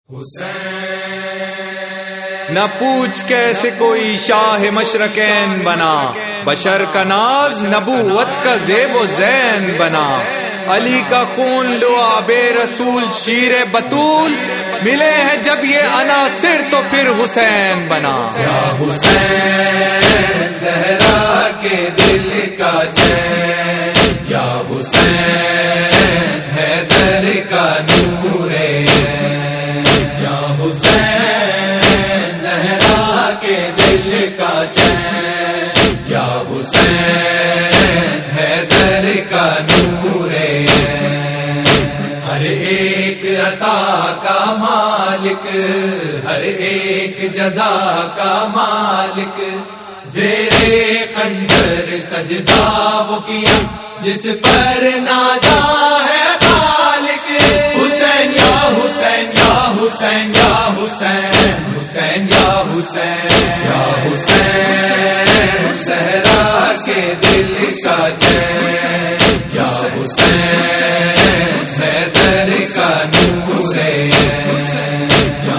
نہ پوچھ کیسے کوئی شاہ مشرقین بنا، بشر کا ناز نبوت کا زیب و زین بنا۔ علی کا خون لعاب رسول شیر بطول، ملے ہیں جب یہ عناصر تو پھر حسین بنا۔ یا حسین زہرا کے دل کا چین، یا حسین حیدر کا نور عین، یا حسین زہرا کے دل کا چین، یا حسین حیدر کا نور عین۔ ہر ایک عطا کا مالک، ہر ایک جزا کا مالک، زیر خنجر سجدہ وہ کیا جس پر نازا ہے خالق۔ حسین یا حسین یا حسین یا حسین، حسین یا حسین یا حسین صحرا کے دل کا چین، یا حسین حیدر کا نور عین، یا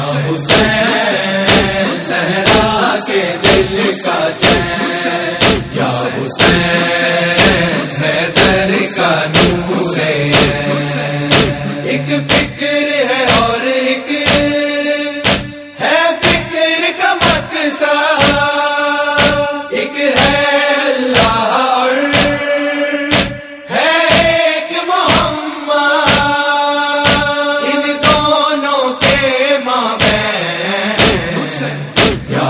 حسین صحرا کے دل کا چین، یا حسین حیدر کا نور عین۔ ایک فکر ہے اور ایک ہے فکر کا مقصد، ایک ہے اللہ اور ہے ایک محمد، ان دونوں کے مابین یا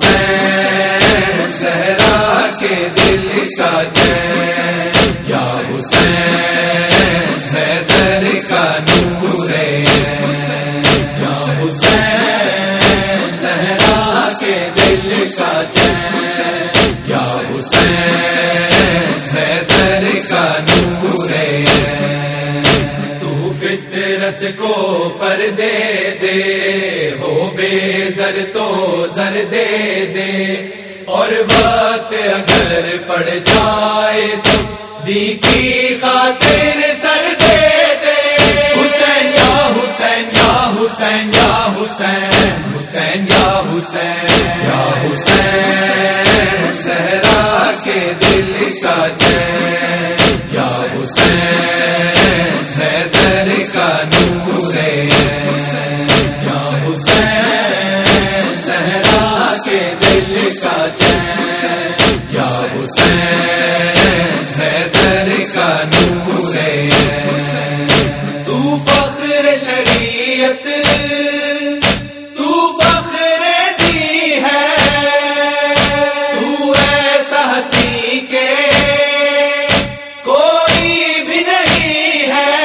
حسین صحرا کے دل کا چین، یا حسین حیدر کا نور عین، یا حسین صحرا کے دل کا چین، یا حسین حیدر کا نور عین۔ تو فطرت کو پردے دے، ہو بے زر تو زر دے دے، اور وقت اگر پڑ جائے تو دی کی خاطر سر دے دے۔ حسین یا حسین یا حسین یا حسین، حسین یا حسین یا حسین صحرا کے دل کا چین، یا حسین حیدر کا نور عین، یا حسین صحرا کے دل کا چین، یا حسین حیدر کا نور عین۔ تو فخر شریعت، تو فخر دی ہے، تو ایسا ہنسی کے کوئی بھی نہیں ہے،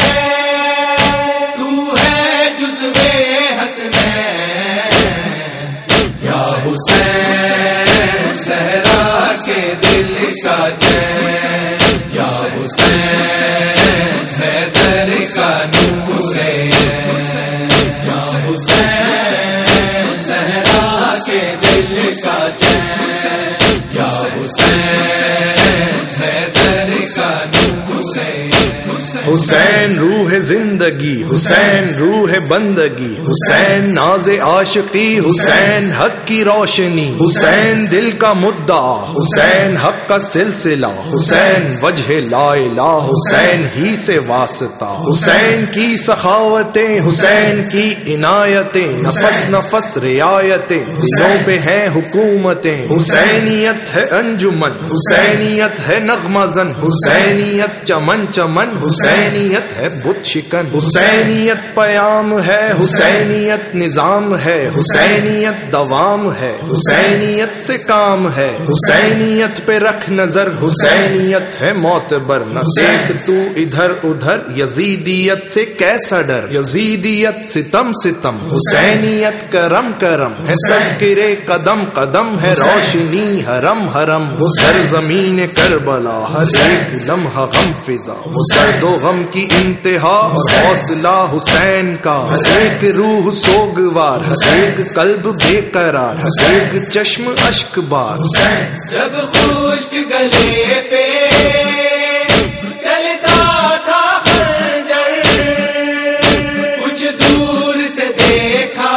تو ہے جزو حسنین، یا حسین صحرا کے دل کا چین، یا حسین حیدر کا نور عین، یا حسین صحرا کے دل کا چین، یا حسین حیدر کا نور عین۔ حسین روح زندگی، حسین روح بندگی، حسین ناز عاشقی، حسین حق کی روشنی، حسین دل کا مدعا، حسین حق کا سلسلہ، حسین وجہ لا الہ، حسین ہی سے واسطہ، حسین کی سخاوتیں، حسین کی عنایتیں، نفس نفس رعایتیں، دلوں پہ ہیں حکومتیں، حسینیت ہے انجمن، حسینیت ہے نغمہ زن، حسینیت چمن چمن، حسینیت ہے بت شکن، حسینیت پیام ہے، حسینیت نظام ہے، حسینیت دوام ہے، حسینیت سے کام ہے، حسینیت پہ رکھ نظر، حسینیت ہے معتبر، نہ دیکھ تو ادھر ادھر، یزیدیت سے کیسا ڈر، یزیدیت ستم ستم، حسینیت کرم کرم ہے، تذکرے قدم قدم ہے، روشنی حرم حرم، وہ سرزمین کربلا، ہر ایک لمحہ غم فضا، وہ درد و غم کی انتہا، حوصلہ حسین کا، ہر ایک روح سوگوار، ہر ایک قلب بے قرار، ہر ایک چشم اشک بار۔ جب خشک گلے پہ چلتا تھا خنجر، کچھ دور سے دیکھا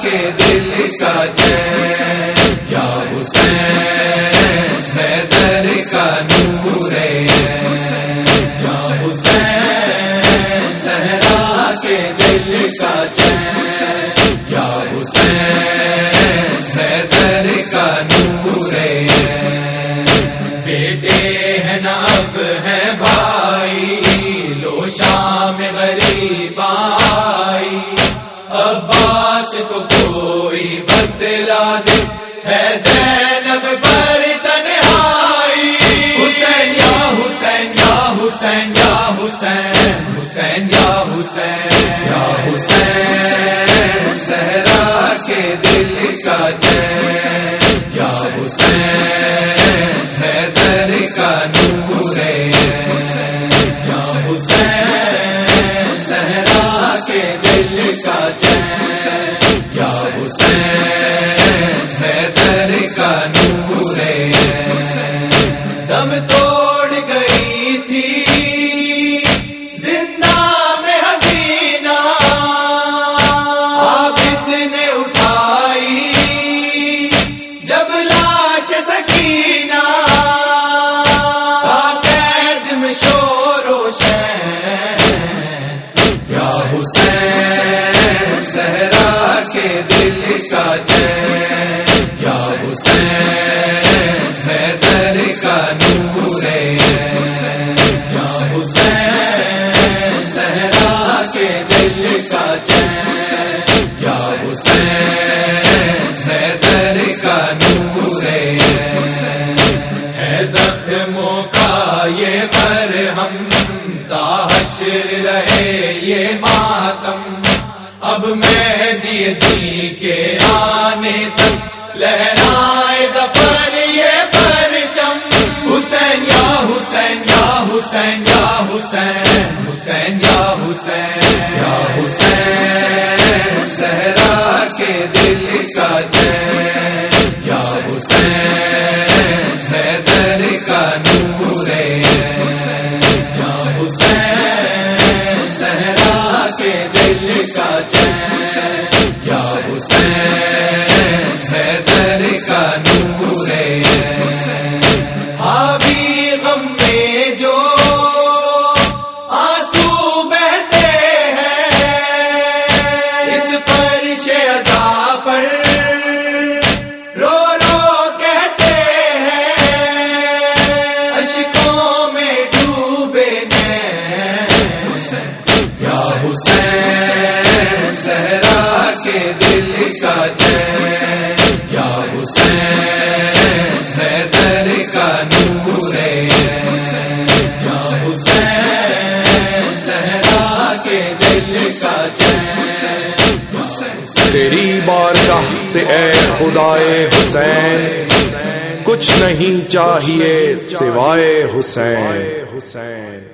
کے دل کا چین، یا حسین حیدر کا نور عین، یا حسین صحرا کے دل کا چین، یا حسین حیدر کا نور عین۔ بیٹے ہیں نہ اب ہیں بھائی، لو شام غریب آئی، عباس کو کوئی بتلا دے، ہے زینب پر تنہائی، حسین یا حسین یا حسین یا حسین، حسین یا حسین یا حسین صحرا کے دل کا چین، یا حسین حیدر کا نور عین، یا حسین صحرا کے دل کا چین، یا حسین حیدر کا نور عین۔ دم توڑ گئی تھی زندہ میں حسینہ، عابد نے اٹھائی جب لاش سکینہ، قید میں شور و شین، یا حسین صحرا کے دل کا چین، یا حسین حیدر کا نور عین، یا حسین صحرا کے دل کا چین، یا حسین حیدر کا نور عین۔ ہے زخموں کا یہ مرہم، تا حشر رہے یہ ماتم، اب مہدی دی کے آنے تک لہرائے ظفر یہ پرچم، حسین یا حسین یا حسین یا حسین، حسین یا حسین یا حسین صحرا کے دل کا چین، یا حسین حیدر کا نور عین، یا حسین صحرا کے دل کا چین، یا حسین حیدر کا نور عین۔ حاوی غم میں جو آنسو بہتے ہیں، اس فرش عزا پر رو رو کہتے ہیں، اشکوں میں ڈوبے یا حسین صحرا کے دل کا چین، یا حسین حیدر کا نور عین، یا حسین صحرا کے دل کا چین۔ تیری بارگاہ سے اے خدائے حسین، کچھ نہیں چاہیے سوائے حسین۔